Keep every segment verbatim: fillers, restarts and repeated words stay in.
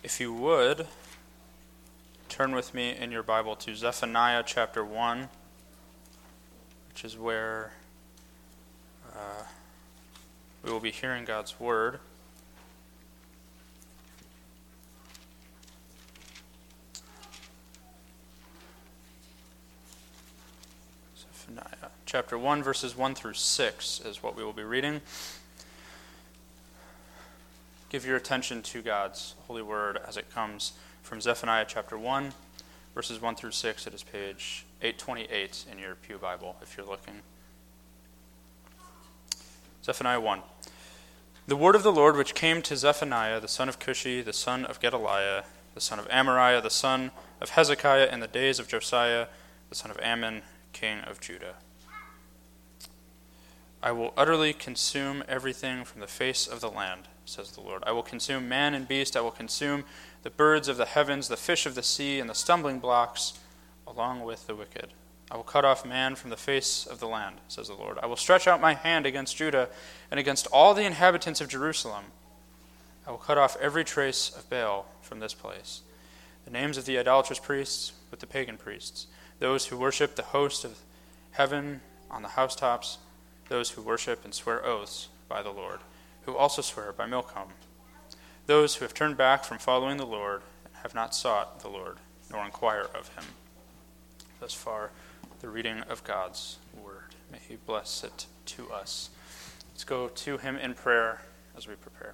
If you would, turn with me in your Bible to Zephaniah chapter one, which is where uh, we will be hearing God's word. Zephaniah chapter one, verses one through six is what we will be reading. Give your attention to God's holy word as it comes from Zephaniah chapter one, verses one through six. It is page eight twenty-eight in your Pew Bible, if you're looking. Zephaniah one. The word of the Lord which came to Zephaniah, the son of Cushi, the son of Gedaliah, the son of Amariah, the son of Hezekiah, in the days of Josiah, the son of Ammon, king of Judah. I will utterly consume everything from the face of the land, says the Lord. I will consume man and beast. I will consume the birds of the heavens, the fish of the sea, and the stumbling blocks, along with the wicked. I will cut off man from the face of the land, says the Lord. I will stretch out my hand against Judah and against all the inhabitants of Jerusalem. I will cut off every trace of Baal from this place, the names of the idolatrous priests with the pagan priests, those who worship the host of heaven on the housetops, those who worship and swear oaths by the Lord, who also swear by Milcom, those who have turned back from following the Lord and have not sought the Lord, nor inquire of him. Thus far, the reading of God's word. May he bless it to us. Let's go to him in prayer as we prepare.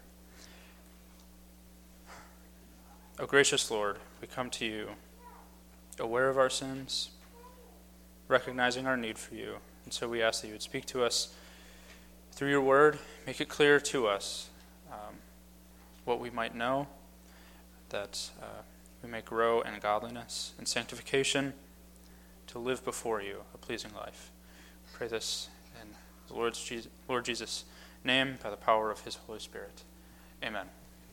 O gracious Lord, we come to you, aware of our sins, recognizing our need for you, and so we ask that you would speak to us through your word, make it clear to us um, what we might know, that uh, we may grow in godliness and sanctification to live before you a pleasing life. We pray this in the Lord's Jesus, Lord Jesus' name by the power of his Holy Spirit. Amen.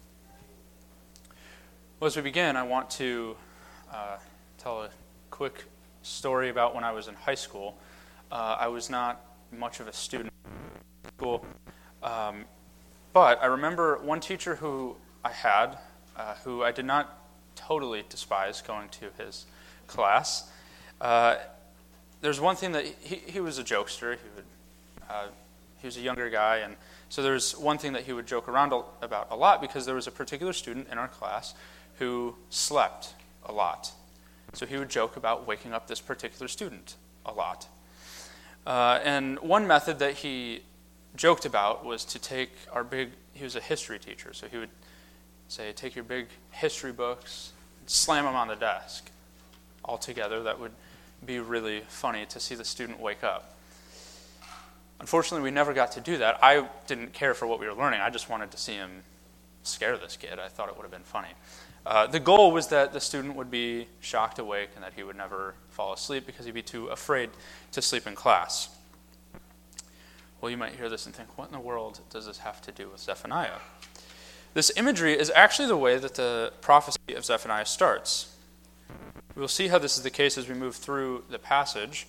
Well, as we begin, I want to uh, tell a quick story about when I was in high school. Uh, I was not much of a student in school, um, but I remember one teacher who I had, uh, who I did not totally despise going to his class. Uh, there's one thing that he, he was a jokester. He would, uh, he was a younger guy, and so there's one thing that he would joke around about a lot, because there was a particular student in our class who slept a lot. So he would joke about waking up this particular student a lot. Uh, and one method that he joked about was to take our big, he was a history teacher, so he would say, take your big history books, and slam them on the desk all together. That would be really funny to see the student wake up. Unfortunately, we never got to do that. I didn't care for what we were learning. I just wanted to see him scare this kid. I thought it would have been funny. Uh, the goal was that the student would be shocked awake and that he would never fall asleep because he'd be too afraid to sleep in class. Well, you might hear this and think, what in the world does this have to do with Zephaniah? This imagery is actually the way that the prophecy of Zephaniah starts. We'll see how this is the case as we move through the passage,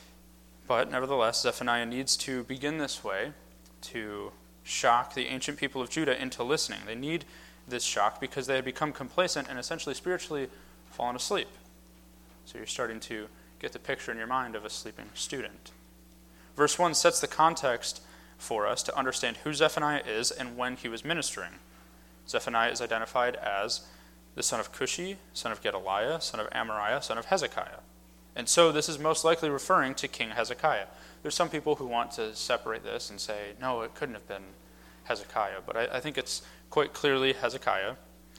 but nevertheless, Zephaniah needs to begin this way to shock the ancient people of Judah into listening. They need this shock because they had become complacent and essentially spiritually fallen asleep. So you're starting to get the picture in your mind of a sleeping student. Verse one sets the context for us to understand who Zephaniah is and when he was ministering. Zephaniah is identified as the son of Cushi, son of Gedaliah, son of Amariah, son of Hezekiah. And so this is most likely referring to King Hezekiah. There's some people who want to separate this and say, no, it couldn't have been Hezekiah, but I, I think it's quite clearly Hezekiah.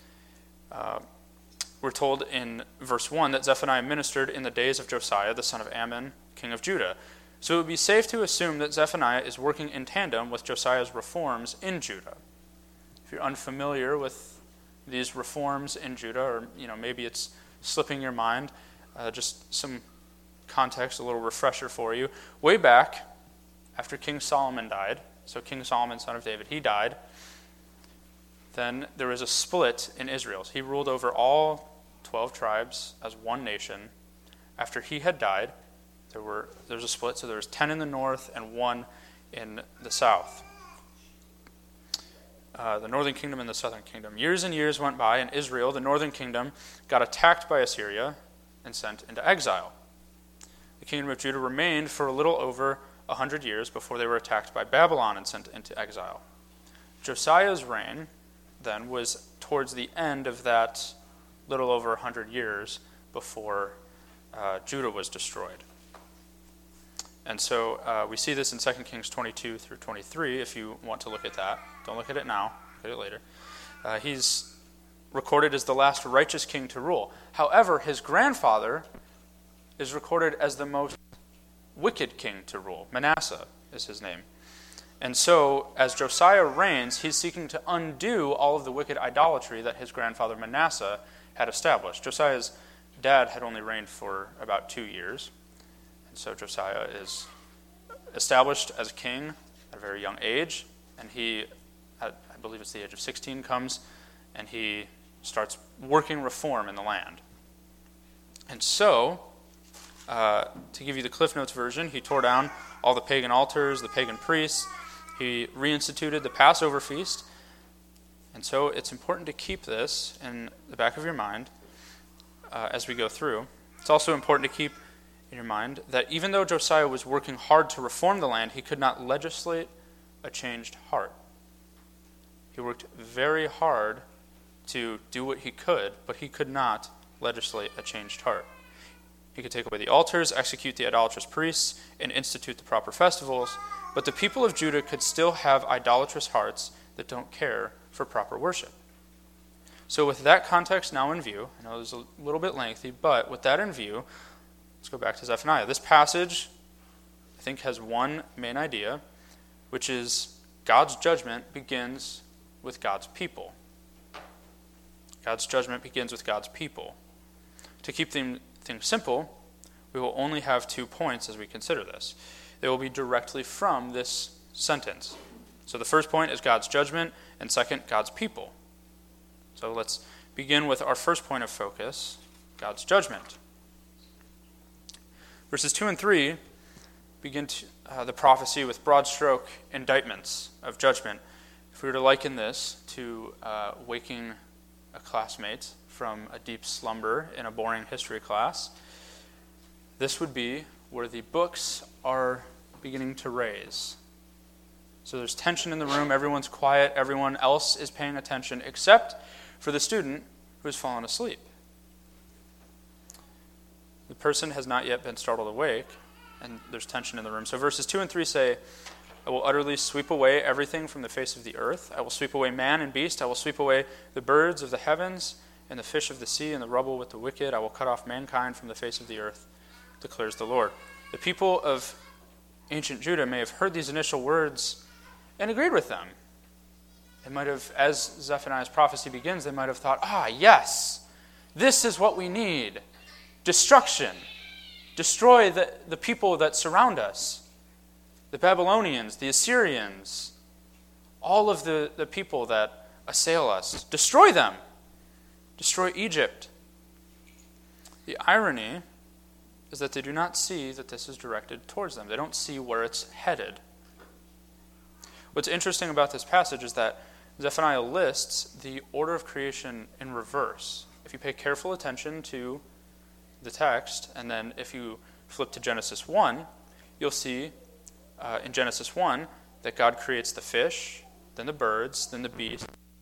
Uh, we're told in verse one that Zephaniah ministered in the days of Josiah, the son of Ammon, king of Judah. So it would be safe to assume that Zephaniah is working in tandem with Josiah's reforms in Judah. If you're unfamiliar with these reforms in Judah, or you know maybe it's slipping your mind, uh, just some context, a little refresher for you. Way back, after King Solomon died, so King Solomon, son of David, he died. Then there was a split in Israel. He ruled over all twelve tribes as one nation. After he had died, there were there was a split, so there was ten in the north and one in the south. uh, the northern kingdom and the southern kingdom. Years and years went by, and Israel, the northern kingdom, got attacked by Assyria and sent into exile. The kingdom of Judah remained for a little over a hundred years before they were attacked by Babylon and sent into exile. Josiah's reign, then, was towards the end of that little over a hundred years before uh, Judah was destroyed. And so uh, we see this in Second Kings twenty-two through twenty-tee, if you want to look at that. Don't look at it now, look at it later. Uh, he's recorded as the last righteous king to rule. However, his grandfather is recorded as the most wicked king to rule. Manasseh is his name. And so, as Josiah reigns, he's seeking to undo all of the wicked idolatry that his grandfather Manasseh had established. Josiah's dad had only reigned for about two years. And so Josiah is established as a king at a very young age. And he, at, I believe it's the age of sixteen, comes and he starts working reform in the land. And so, uh, to give you the Cliff Notes version, he tore down all the pagan altars, the pagan priests. He reinstituted the Passover feast. And so it's important to keep this in the back of your mind uh, as we go through. It's also important to keep in your mind that even though Josiah was working hard to reform the land, he could not legislate a changed heart. He worked very hard to do what he could, but he could not legislate a changed heart. He could take away the altars, execute the idolatrous priests, and institute the proper festivals, but the people of Judah could still have idolatrous hearts that don't care for proper worship. So with that context now in view, I know it's a little bit lengthy, but with that in view, let's go back to Zephaniah. This passage, I think, has one main idea, which is God's judgment begins with God's people. God's judgment begins with God's people. To keep things simple, we will only have two points as we consider this. They will be directly from this sentence. So the first point is God's judgment, and second, God's people. So let's begin with our first point of focus, God's judgment. Verses two and three begin to, uh, the prophecy with broad stroke indictments of judgment. If we were to liken this to uh, waking a classmate from a deep slumber in a boring history class, this would be where the books are beginning to raise. So there's tension in the room, everyone's quiet, everyone else is paying attention, except for the student who has fallen asleep. The person has not yet been startled awake, and there's tension in the room. So verses two and three say, I will utterly sweep away everything from the face of the earth. I will sweep away man and beast. I will sweep away the birds of the heavens and the fish of the sea and the rubble with the wicked. I will cut off mankind from the face of the earth, declares the Lord. The people of ancient Judah may have heard these initial words and agreed with them. They might have, as Zephaniah's prophecy begins, they might have thought, ah, yes, this is what we need. Destruction. Destroy the, the people that surround us. The Babylonians, the Assyrians, all of the, the people that assail us. Destroy them. Destroy Egypt. The irony is that they do not see that this is directed towards them. They don't see where it's headed. What's interesting about this passage is that Zephaniah lists the order of creation in reverse. If you pay careful attention to the text, and then if you flip to Genesis one, you'll see uh, in Genesis one that God creates the fish, then the birds, then the beast.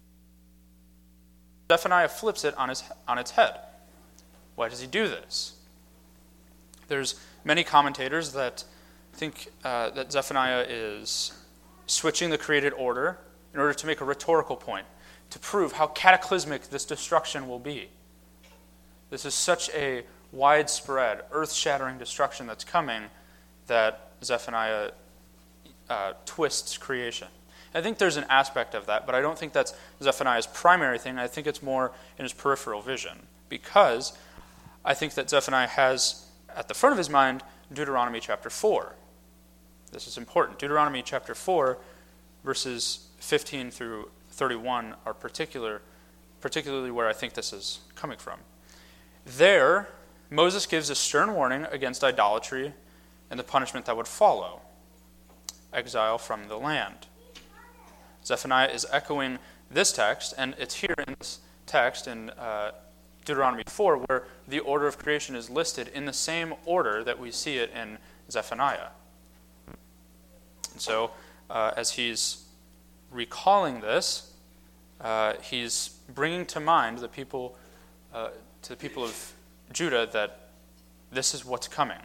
Zephaniah flips it on, his, on its head. Why does he do this? There's many commentators that think uh, that Zephaniah is switching the created order in order to make a rhetorical point, to prove how cataclysmic this destruction will be. This is such a widespread, earth-shattering destruction that's coming that Zephaniah uh, twists creation. I think there's an aspect of that, but I don't think that's Zephaniah's primary thing. I think it's more in his peripheral vision, because I think that Zephaniah has at the front of his mind Deuteronomy chapter four. This is important. Deuteronomy chapter four, verses fifteen through thirty-one are particular, particularly where I think this is coming from. There, Moses gives a stern warning against idolatry and the punishment that would follow: exile from the land. Zephaniah is echoing this text, and it's here in this text in uh, Deuteronomy four where the order of creation is listed in the same order that we see it in Zephaniah. And so, uh, as he's recalling this, uh, he's bringing to mind the people, uh, to the people of Judah, that this is what's coming.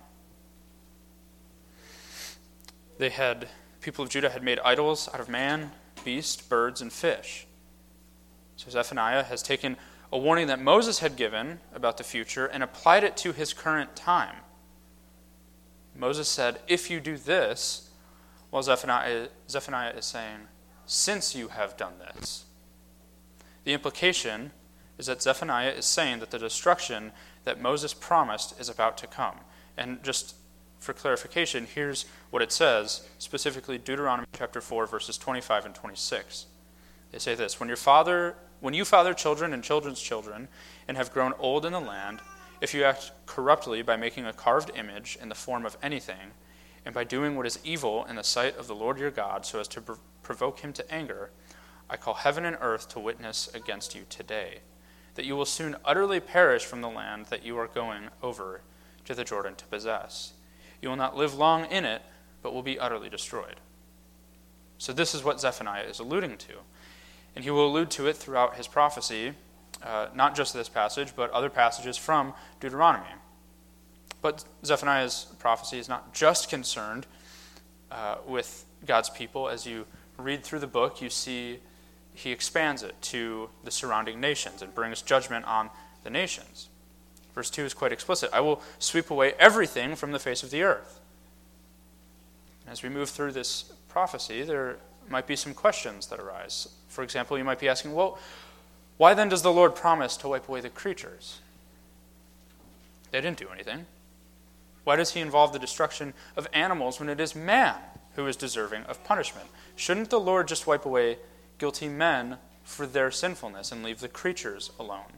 They had, people of Judah had made idols out of man, beast, birds, and fish. So Zephaniah has taken a warning that Moses had given about the future and applied it to his current time. Moses said, if you do this, while Zephaniah, Zephaniah is saying, since you have done this. The implication is that Zephaniah is saying that the destruction that Moses promised is about to come. And just for clarification, here's what it says, specifically Deuteronomy chapter four, verses twenty-five and twenty-six. They say this, when your father, when you father children and children's children and have grown old in the land, if you act corruptly by making a carved image in the form of anything, and by doing what is evil in the sight of the Lord your God so as to pr- provoke him to anger, I call heaven and earth to witness against you today, that you will soon utterly perish from the land that you are going over to the Jordan to possess. You will not live long in it, but will be utterly destroyed. So this is what Zephaniah is alluding to. And he will allude to it throughout his prophecy, uh, not just this passage, but other passages from Deuteronomy. But Zephaniah's prophecy is not just concerned uh, with God's people. As you read through the book, you see he expands it to the surrounding nations and brings judgment on the nations. Verse two is quite explicit. I will sweep away everything from the face of the earth. As we move through this prophecy, there might be some questions that arise. For example, you might be asking, well, why then does the Lord promise to wipe away the creatures? They didn't do anything. Why does he involve the destruction of animals when it is man who is deserving of punishment? Shouldn't the Lord just wipe away guilty men for their sinfulness and leave the creatures alone?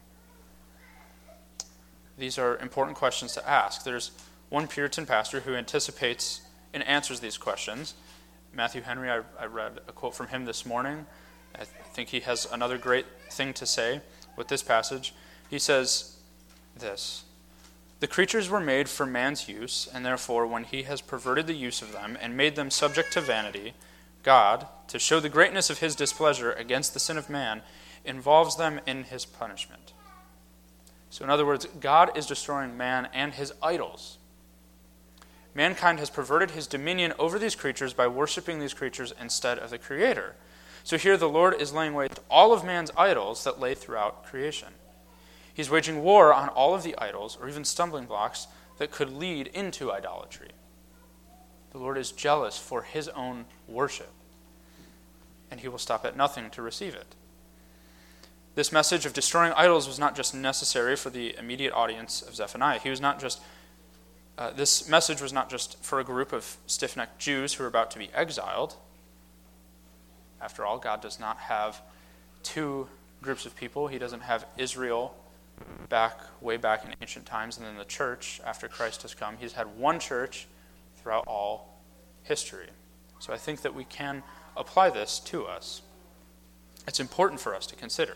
These are important questions to ask. There's one Puritan pastor who anticipates and answers these questions. Matthew Henry, I, I read a quote from him this morning. I th- think he has another great thing to say with this passage. He says this, the creatures were made for man's use, and therefore when he has perverted the use of them and made them subject to vanity, God, to show the greatness of his displeasure against the sin of man, involves them in his punishment. So in other words, God is destroying man and his idols. Mankind has perverted his dominion over these creatures by worshiping these creatures instead of the Creator. So here the Lord is laying waste to all of man's idols that lay throughout creation. He's waging war on all of the idols, or even stumbling blocks, that could lead into idolatry. The Lord is jealous for his own worship, and he will stop at nothing to receive it. This message of destroying idols was not just necessary for the immediate audience of Zephaniah. He was not just uh, this message was not just for a group of stiff-necked Jews who were about to be exiled. After all, God does not have two groups of people. He doesn't have Israel back way back in ancient times and then the church after Christ has come. He's had one church throughout all history. So I think that we can apply this to us. It's important for us to consider.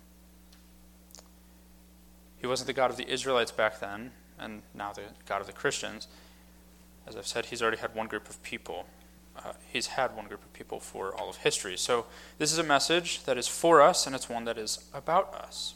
He wasn't the God of the Israelites back then, and now the God of the Christians. As I've said, he's already had one group of people. Uh, he's had one group of people for all of history. So this is a message that is for us, and it's one that is about us.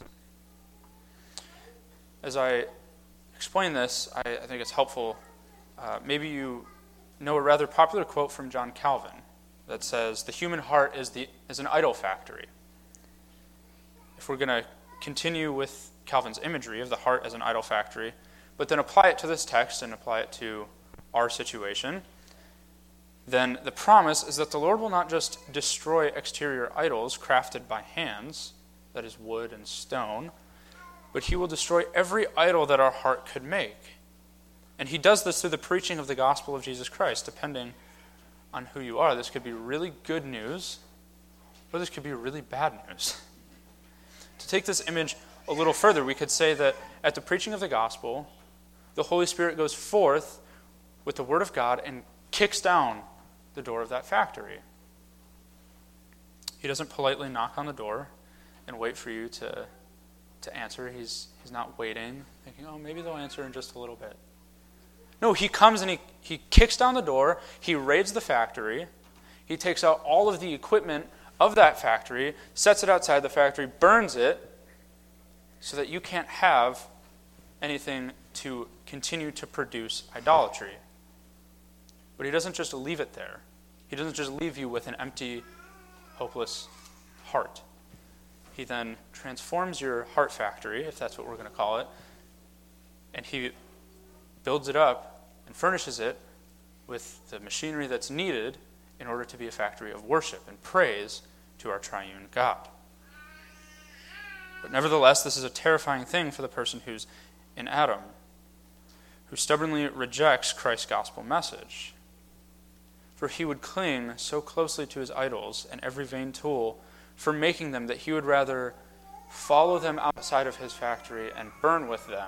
As I explain this, I, I think it's helpful. Uh, maybe you know a rather popular quote from John Calvin that says, the human heart is, the, is an idol factory. If we're going to continue with Calvin's imagery of the heart as an idol factory, but then apply it to this text and apply it to our situation, then the promise is that the Lord will not just destroy exterior idols crafted by hands, that is wood and stone, but he will destroy every idol that our heart could make. And he does this through the preaching of the gospel of Jesus Christ, depending on who you are. This could be really good news, or this could be really bad news. To take this image a little further, we could say that at the preaching of the gospel, the Holy Spirit goes forth with the word of God and kicks down the door of that factory. He doesn't politely knock on the door and wait for you to, to answer. He's, he's not waiting, thinking, oh, maybe they'll answer in just a little bit. No, he comes and he, he kicks down the door, he raids the factory, he takes out all of the equipment of that factory, sets it outside the factory, burns it, so that you can't have anything to continue to produce idolatry. But he doesn't just leave it there. He doesn't just leave you with an empty, hopeless heart. He then transforms your heart factory, if that's what we're going to call it, and he builds it up and furnishes it with the machinery that's needed in order to be a factory of worship and praise to our triune God. But nevertheless, this is a terrifying thing for the person who's in Adam, who stubbornly rejects Christ's gospel message. For he would cling so closely to his idols and every vain tool for making them that he would rather follow them outside of his factory and burn with them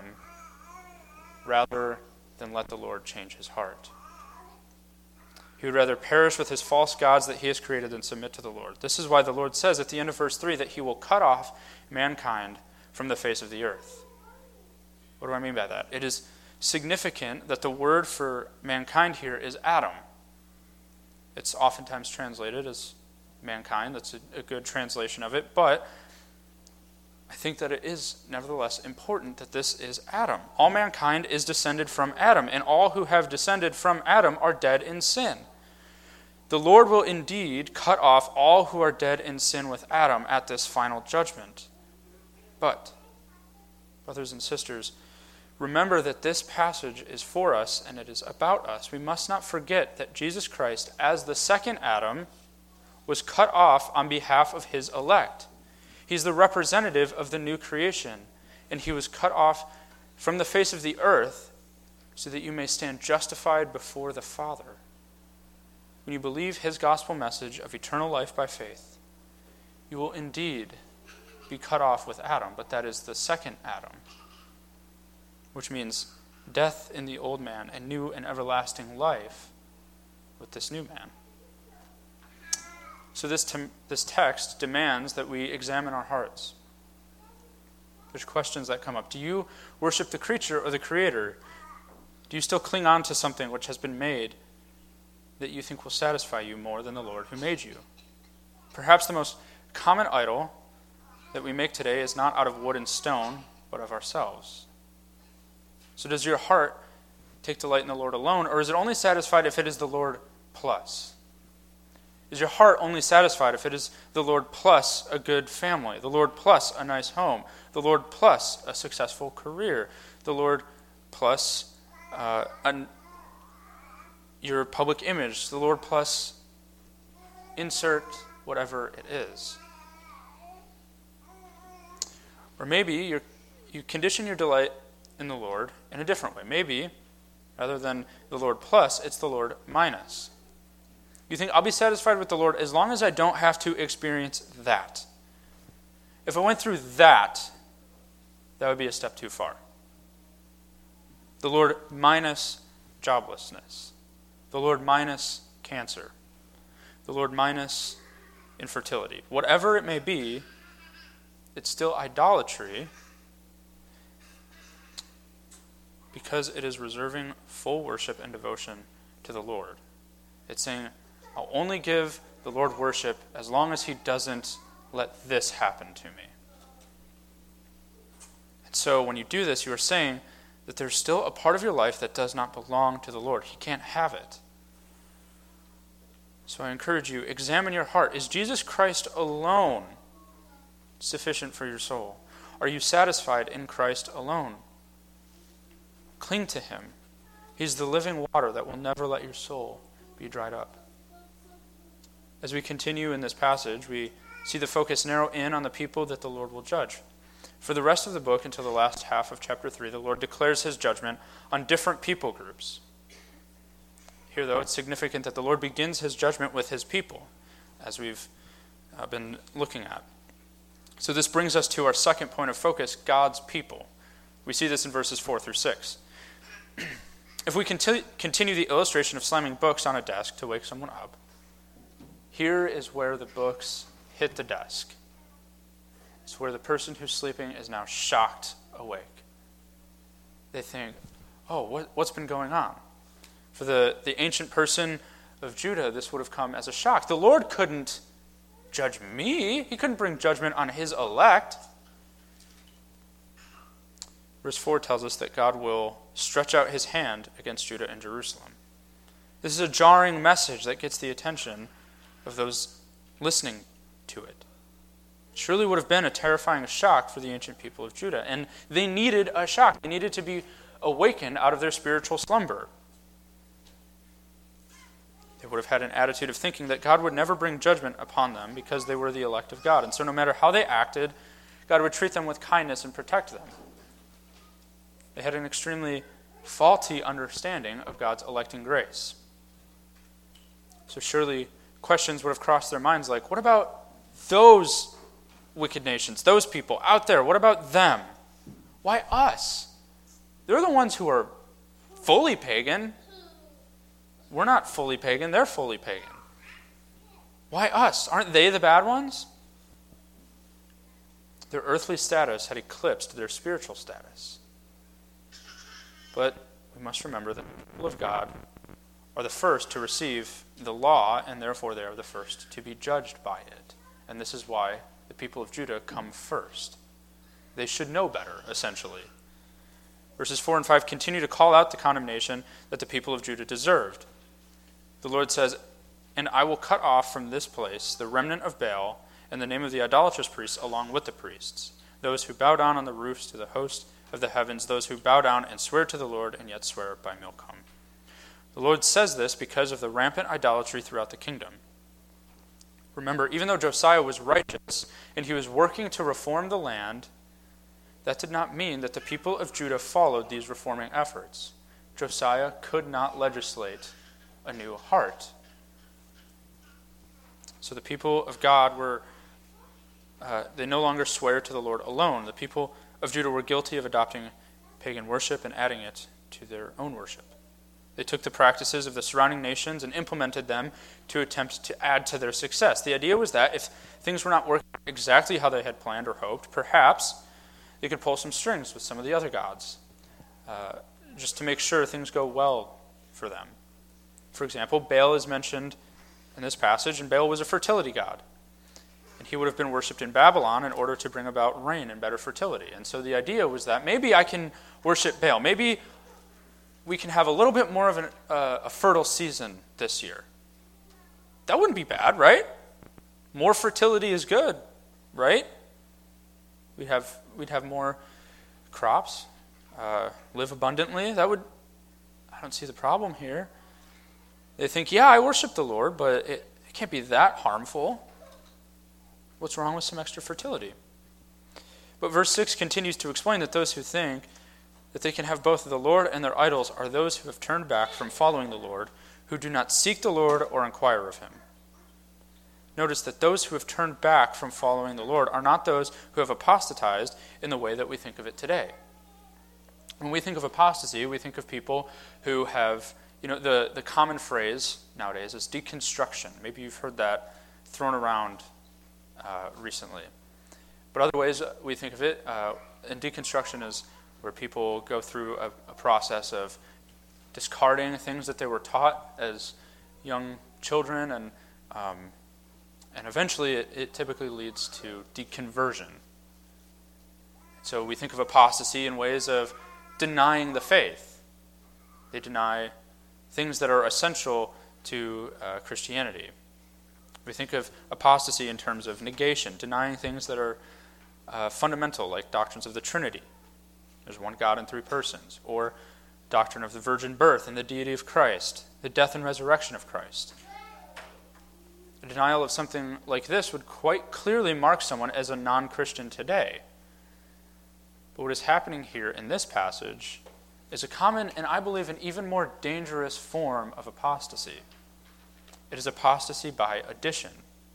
rather than let the Lord change his heart. He would rather perish with his false gods that he has created than submit to the Lord. This is why the Lord says at the end of verse three that he will cut off mankind from the face of the earth. What do I mean by that? It is significant that the word for mankind here is Adam. It's oftentimes translated as mankind. That's a, a good translation of it. But I think that it is nevertheless important that this is Adam. All mankind is descended from Adam, and all who have descended from Adam are dead in sin. The Lord will indeed cut off all who are dead in sin with Adam at this final judgment. But, brothers and sisters, remember that this passage is for us and it is about us. We must not forget that Jesus Christ, as the second Adam, was cut off on behalf of his elect. He's the representative of the new creation, and he was cut off from the face of the earth so that you may stand justified before the Father. When you believe his gospel message of eternal life by faith, you will indeed be cut off with Adam, but that is the second Adam, which means death in the old man and new and everlasting life with this new man. So this, te- this text demands that we examine our hearts. There's questions that come up. Do you worship the creature or the Creator? Do you still cling on to something which has been made that you think will satisfy you more than the Lord who made you? Perhaps the most common idol that we make today is not out of wood and stone, but of ourselves. So does your heart take delight in the Lord alone, or is it only satisfied if it is the Lord plus? Is your heart only satisfied if it is the Lord plus a good family, the Lord plus a nice home, the Lord plus a successful career, the Lord plus uh, an, your public image, the Lord plus insert whatever it is? Or maybe you're, you condition your delight in the Lord in a different way. Maybe, rather than the Lord plus, it's the Lord minus. You think, I'll be satisfied with the Lord as long as I don't have to experience that. If I went through that, that would be a step too far. The Lord minus joblessness. The Lord minus cancer. The Lord minus infertility. Whatever it may be, it's still idolatry because it is reserving full worship and devotion to the Lord. It's saying, I'll only give the Lord worship as long as he doesn't let this happen to me. And so when you do this, you are saying that there's still a part of your life that does not belong to the Lord. He can't have it. So I encourage you, examine your heart. Is Jesus Christ alone sufficient for your soul? Are you satisfied in Christ alone? Cling to him. He's the living water that will never let your soul be dried up. As we continue in this passage, we see the focus narrow in on the people that the Lord will judge. For the rest of the book, until the last half of chapter three, the Lord declares his judgment on different people groups. Here, though, it's significant that the Lord begins his judgment with his people, as we've uh, been looking at. So this brings us to our second point of focus, God's people. We see this in verses four through six. If we continue, continue the illustration of slamming books on a desk to wake someone up, here is where the books hit the desk. It's where the person who's sleeping is now shocked awake. They think, oh, what, what's been going on? For the, the ancient person of Judah, this would have come as a shock. The Lord couldn't judge me. He couldn't bring judgment on his elect. Verse four tells us that God will stretch out his hand against Judah and Jerusalem. This is a jarring message that gets the attention of those listening to it. It surely would have been a terrifying shock for the ancient people of Judah, and they needed a shock. They needed to be awakened out of their spiritual slumber. They would have had an attitude of thinking that God would never bring judgment upon them because they were the elect of God. And so no matter how they acted, God would treat them with kindness and protect them. They had an extremely faulty understanding of God's electing grace. So surely questions would have crossed their minds like, what about those wicked nations, those people out there? What about them? Why us? They're the ones who are fully pagan. We're not fully pagan, they're fully pagan. Why us? Aren't they the bad ones? Their earthly status had eclipsed their spiritual status. But we must remember that the people of God are the first to receive the law, and therefore they are the first to be judged by it. And this is why the people of Judah come first. They should know better, essentially. Verses four and five continue to call out the condemnation that the people of Judah deserved. The Lord says, "And I will cut off from this place the remnant of Baal and the name of the idolatrous priests along with the priests, those who bow down on the roofs to the host of the heavens, those who bow down and swear to the Lord and yet swear by Milcom." The Lord says this because of the rampant idolatry throughout the kingdom. Remember, even though Josiah was righteous and he was working to reform the land, that did not mean that the people of Judah followed these reforming efforts. Josiah could not legislate a new heart. So the people of God were, uh, they no longer swear to the Lord alone. The people of Judah were guilty of adopting pagan worship and adding it to their own worship. They took the practices of the surrounding nations and implemented them to attempt to add to their success. The idea was that if things were not working exactly how they had planned or hoped, perhaps they could pull some strings with some of the other gods, uh, just to make sure things go well for them. For example, Baal is mentioned in this passage, and Baal was a fertility god. And he would have been worshipped in Babylon in order to bring about rain and better fertility. And so the idea was that maybe I can worship Baal. Maybe we can have a little bit more of an, uh, a fertile season this year. That wouldn't be bad, right? More fertility is good, right? We'd have we'd have more crops, uh, live abundantly. That would, I don't see the problem here. They think, yeah, I worship the Lord, but it, it can't be that harmful. What's wrong with some extra fertility? But verse six continues to explain that those who think that they can have both the Lord and their idols are those who have turned back from following the Lord, who do not seek the Lord or inquire of him. Notice that those who have turned back from following the Lord are not those who have apostatized in the way that we think of it today. When we think of apostasy, we think of people who have, you know, the, the common phrase nowadays is deconstruction. Maybe you've heard that thrown around uh, recently. But other ways we think of it, uh, and deconstruction is where people go through a, a process of discarding things that they were taught as young children, and um, and eventually it, it typically leads to deconversion. So we think of apostasy in ways of denying the faith. They deny things that are essential to uh, Christianity. We think of apostasy in terms of negation, denying things that are uh, fundamental, like doctrines of the Trinity. There's one God in three persons. Or doctrine of the virgin birth and the deity of Christ, the death and resurrection of Christ. A denial of something like this would quite clearly mark someone as a non-Christian today. But what is happening here in this passage is a common, and I believe an even more dangerous form of apostasy. It is apostasy by addition,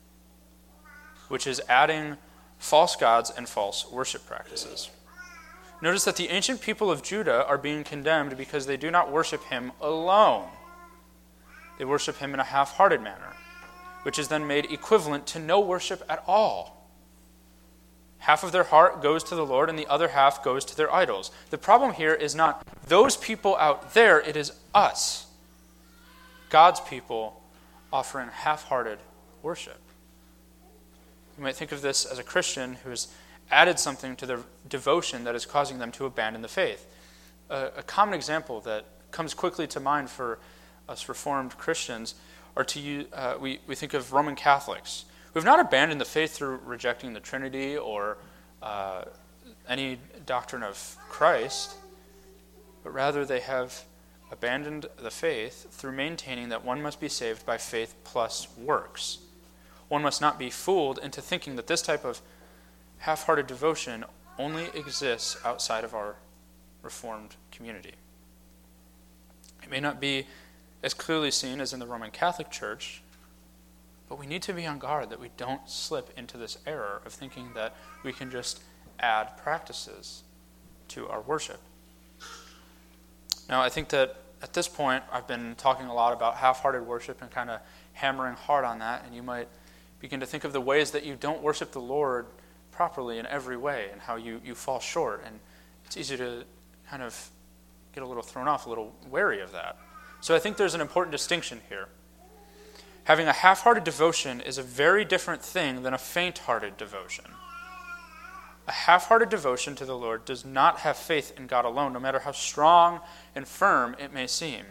which is adding false gods and false worship practices. Notice that the ancient people of Judah are being condemned because they do not worship him alone. They worship him in a half-hearted manner. which is then made equivalent to no worship at all. Half of their heart goes to the Lord, and the other half goes to their idols. The problem here is not those people out there, it is us, God's people, offering half-hearted worship. You might think of this as a Christian who has added something to their devotion that is causing them to abandon the faith. A, a common example that comes quickly to mind for us Reformed Christians are to use, uh, we, we think of Roman Catholics, who have not abandoned the faith through rejecting the Trinity or uh, any doctrine of Christ, but rather they have abandoned the faith through maintaining that one must be saved by faith plus works. One must not be fooled into thinking that this type of half-hearted devotion only exists outside of our Reformed community. It may not be as clearly seen as in the Roman Catholic Church, but we need to be on guard that we don't slip into this error of thinking that we can just add practices to our worship. Now, I think that at this point, I've been talking a lot about half-hearted worship and kind of hammering hard on that, and you might begin to think of the ways that you don't worship the Lord properly in every way and how you, you fall short. And it's easy to kind of get a little thrown off, a little wary of that. So I think there's an important distinction here. Having a half-hearted devotion is a very different thing than a faint-hearted devotion. A half-hearted devotion to the Lord does not have faith in God alone, no matter how strong and firm it may seem.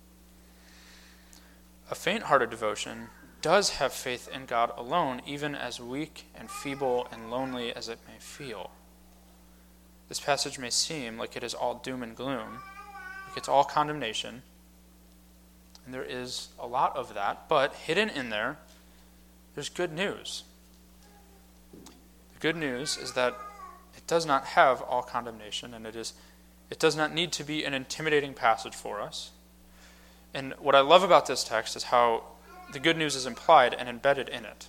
A faint-hearted devotion does have faith in God alone, even as weak and feeble and lonely as it may feel. This passage may seem like it is all doom and gloom, like it's all condemnation, and there is a lot of that, but hidden in there, there's good news. The good news is that it does not have all condemnation, and it is it does not need to be an intimidating passage for us. And what I love about this text is how the good news is implied and embedded in it.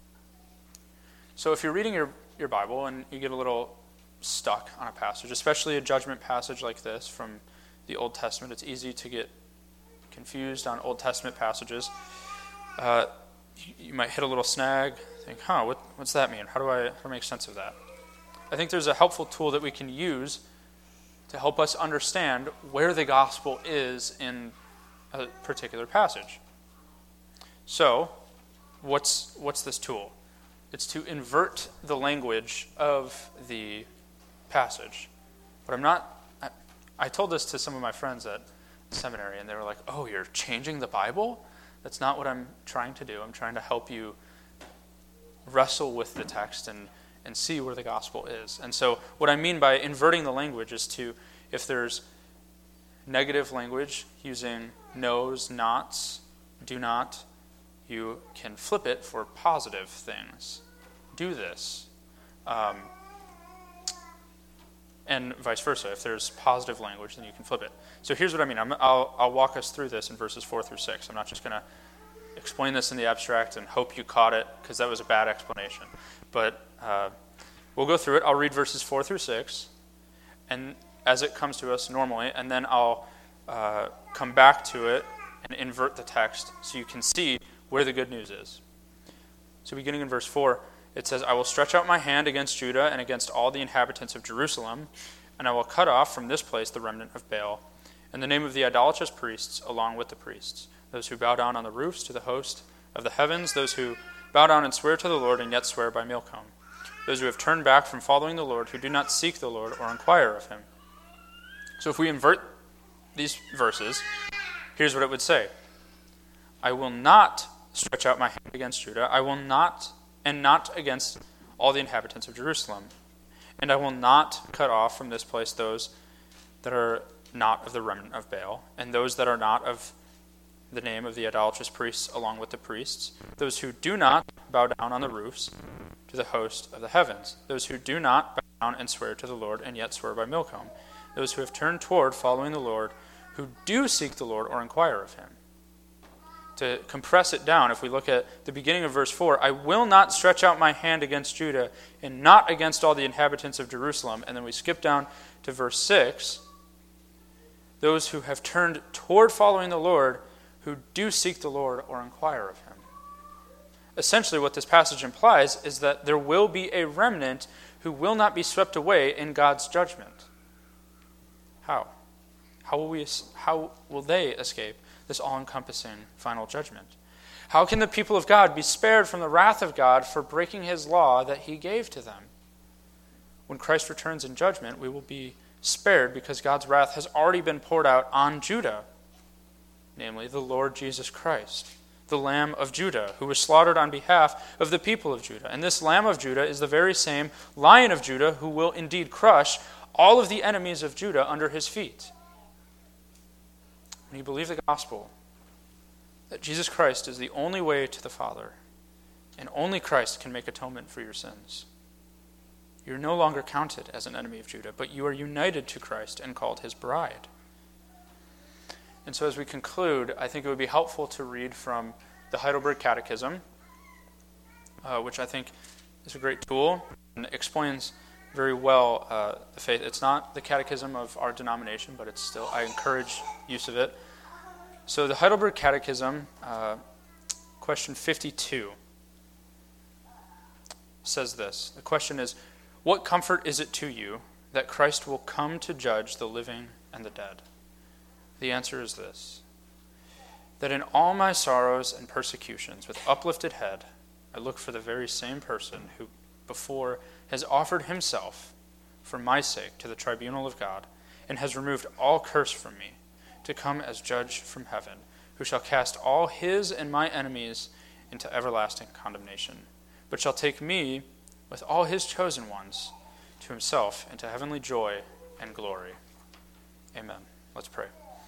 So if you're reading your, your Bible and you get a little stuck on a passage, especially a judgment passage like this from the Old Testament, it's easy to get confused on Old Testament passages. Uh, you, you might hit a little snag, think, huh, what, what's that mean? How do I, how do I make sense of that? I think there's a helpful tool that we can use to help us understand where the gospel is in a particular passage. So, what's what's this tool? It's to invert the language of the passage. But I'm not, I, I told this to some of my friends at seminary, and they were like, oh, you're changing the Bible? That's not what I'm trying to do. I'm trying to help you wrestle with the text and, and see where the gospel is. And so what I mean by inverting the language is to, if there's negative language using no's, nots, do not, you can flip it for positive things. Do this. Um, and vice versa. If there's positive language, then you can flip it. So here's what I mean. I'm, I'll, I'll walk us through this in verses four through six. I'm not just going to explain this in the abstract and hope you caught it, because that was a bad explanation. But uh, we'll go through it. I'll read verses four through six, and as it comes to us normally, and then I'll uh, come back to it and invert the text so you can see where the good news is. So beginning in verse four, it says, I will stretch out my hand against Judah and against all the inhabitants of Jerusalem, and I will cut off from this place the remnant of Baal, and the name of the idolatrous priests along with the priests, those who bow down on the roofs to the host of the heavens, those who bow down and swear to the Lord and yet swear by Milcom, those who have turned back from following the Lord, who do not seek the Lord or inquire of him. So if we invert these verses, here's what it would say. I will not stretch out my hand against Judah, I will not, and not against all the inhabitants of Jerusalem. And I will not cut off from this place those that are not of the remnant of Baal, and those that are not of the name of the idolatrous priests along with the priests, those who do not bow down on the roofs to the host of the heavens, those who do not bow down and swear to the Lord and yet swear by Milcom, those who have turned toward following the Lord, who do seek the Lord or inquire of him. To compress it down, if we look at the beginning of verse four, I will not stretch out my hand against Judah and not against all the inhabitants of Jerusalem. And then we skip down to verse six, those who have turned toward following the Lord, who do seek the Lord or inquire of him. essentially what this passage implies is that there will be a remnant who will not be swept away in God's judgment. How? How will we? How will they escape this all-encompassing final judgment? How can the people of God be spared from the wrath of God for breaking his law that he gave to them? When Christ returns in judgment, we will be spared because God's wrath has already been poured out on Judah, namely the Lord Jesus Christ, the Lamb of Judah, who was slaughtered on behalf of the people of Judah. And this Lamb of Judah is the very same Lion of Judah who will indeed crush all of the enemies of Judah under his feet. When you believe the gospel, that Jesus Christ is the only way to the Father, and only Christ can make atonement for your sins, you're no longer counted as an enemy of Judah, but you are united to Christ and called his bride. And so as we conclude, I think it would be helpful to read from the Heidelberg Catechism, uh, which I think is a great tool and explains very well uh, the faith. It's not the catechism of our denomination, but it's still, I encourage use of it. So the Heidelberg Catechism, uh, question fifty-two, says this. The question is, what comfort is it to you that Christ will come to judge the living and the dead? The answer is this, that in all my sorrows and persecutions, with uplifted head, I look for the very same person who before has offered himself for my sake to the tribunal of God, and has removed all curse from me, to come as judge from heaven, who shall cast all his and my enemies into everlasting condemnation, but shall take me with all his chosen ones to himself into heavenly joy and glory. Amen. Let's pray.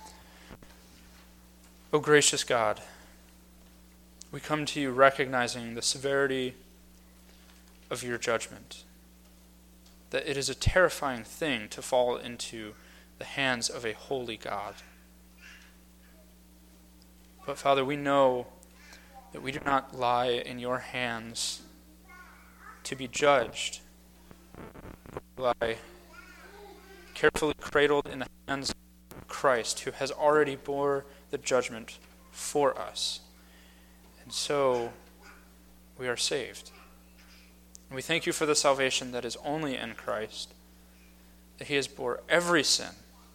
O gracious God, we come to you recognizing the severity of your judgment, that it is a terrifying thing to fall into the hands of a holy God. But Father, we know that we do not lie in your hands to be judged. We lie carefully cradled in the hands of Christ, who has already bore the judgment for us. And so we are saved. And we thank you for the salvation that is only in Christ, that he has bore every sin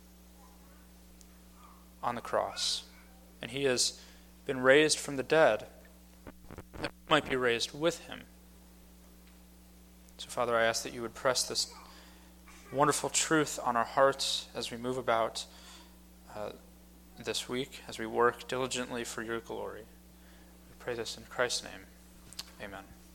on the cross, and he has been raised from the dead, that we might be raised with him. So, Father, I ask that you would press this wonderful truth on our hearts as we move about uh, this week, as we work diligently for your glory. We pray this in Christ's name. Amen.